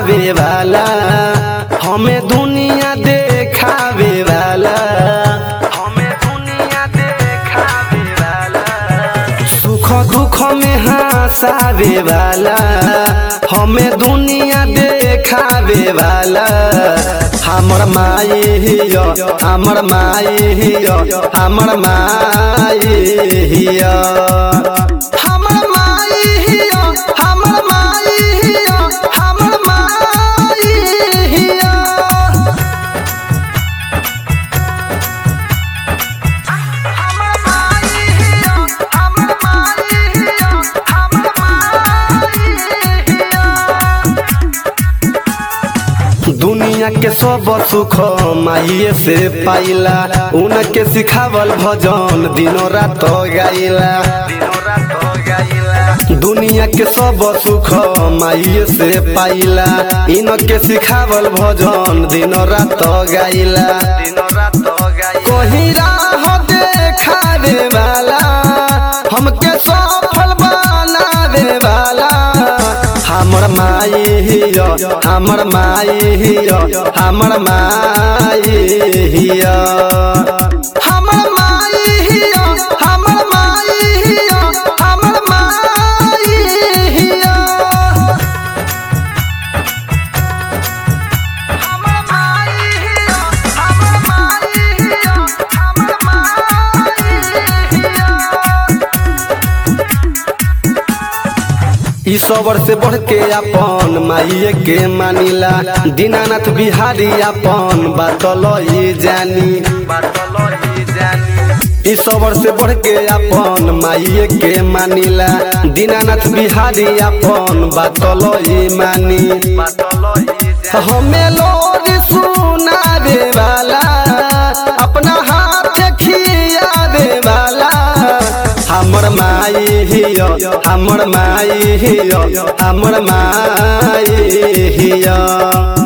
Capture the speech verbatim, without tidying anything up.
सिखावे वाला, हमें दुनिया देखावे वाला, हमें दुनिया देखावे वाला, सुख दुख में हंसावे वाला, हमें दुनिया देखावे वाला। हमर माई हिया, हमर माई हिया, हमर माई हिया, हमर माई हिया, हमर माई हिया, हमर माई हिया। हमर माई हिया, हमर माई हिया, हमर माई हिया। दुनिया के सब सुख माइये से पाइला, उनके सिखावल भजन दिनों रात गाइला, दिनों रात गाइला। दुनिया के सब सुख माइये से पाइला, इनके सिखावल भजन दिनों रात गाइला, दिनों रात गाइला। कोई राह देखावे वाला, हमके सफल बनावे वाला। हमर माई हिया, हमर माई हिया, हमर माई हिया, हमर माई हिया, हमर माई हिया, हमर माई हिया। हमर माई हिया, हमर माई हिया, हमर माई हिया। ईश्वर से बढ़ के अपन माइये के मानिला, दीनानाथ बिहारी अपन बातल जानी, ईश्वर से बढ़ के अपन माइये के मानिला, दीनानाथ बिहारी अपन बातल मानी। हमें लोग सुनावे वाला, अपना हाथ खियावे वाला। हमर माई हिया, हमर माई हिया, हमर माई हिया।